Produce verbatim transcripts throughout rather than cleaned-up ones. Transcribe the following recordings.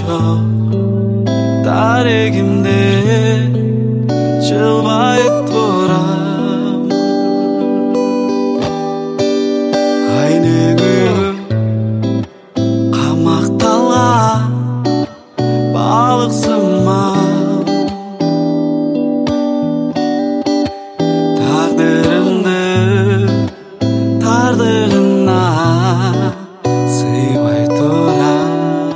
жоқ тарегімде жылбай тұрам айнегүлім қамақталған балықсыман тағдырымды тардығына сыйбай тұрам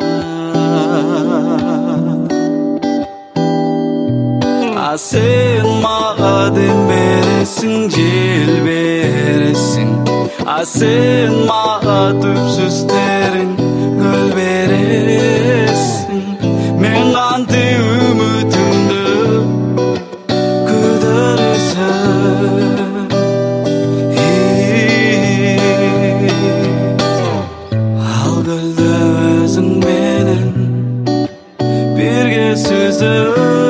а сен маған дем бересің жел бересің а сен маған түпсіз терең гүл бересің мен қанти үмітімді күдіресің ал гүлді өзің менен бірге сүзіп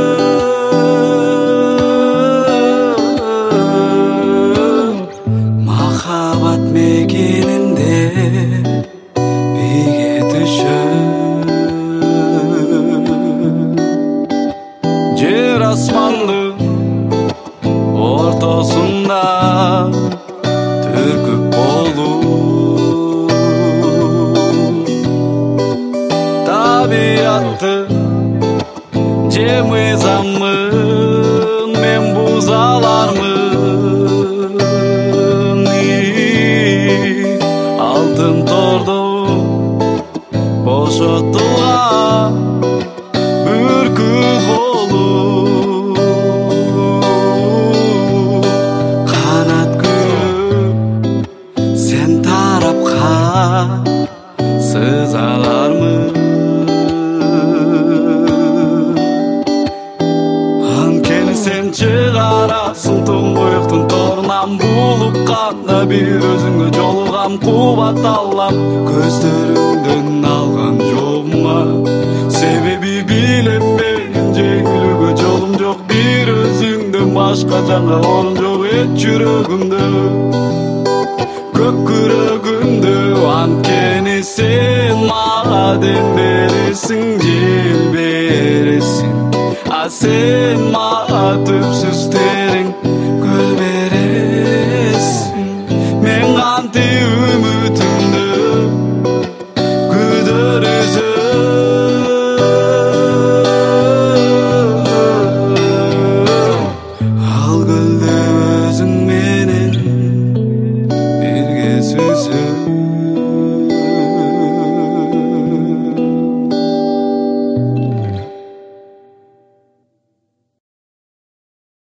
махаббат мекенінде биге түшіп жер асмандың ортасында түркіп болу табиатты жемизамын мен бұзалармын алтын тордың бошотылған бүркіт болу қанат күліп сен тарапқа сызалармын анткени сен чыгарасың тұңғиықтың торынан булыққанда бір өзіңе жолығам қубат алам көздеріңден алған жоғыма себеби билем менин жеңилүүгө жолум жок бир өзүңдөн башка жанга орун жок эт жүрөгүмдө көк күрөгүмдө анткени сен мага дем бересиң жел бересиң а сен мага түпсүз терең гүл бересиң мен канти үмүтүмдү күдүрүсүң ал гүлдү өзүң менен бирге сүзүп